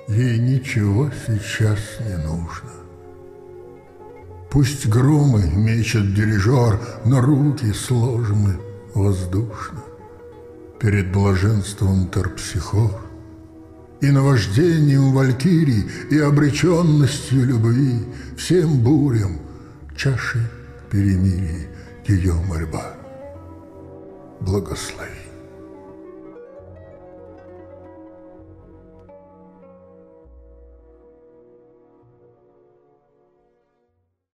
Ей ничего сейчас не нужно. Пусть громы мечет дирижер, но руки сложены воздушно перед блаженством терпсихор и наваждением валькирий и обреченностью любви, всем бурям чаши перемирий ее мольба. Благослови.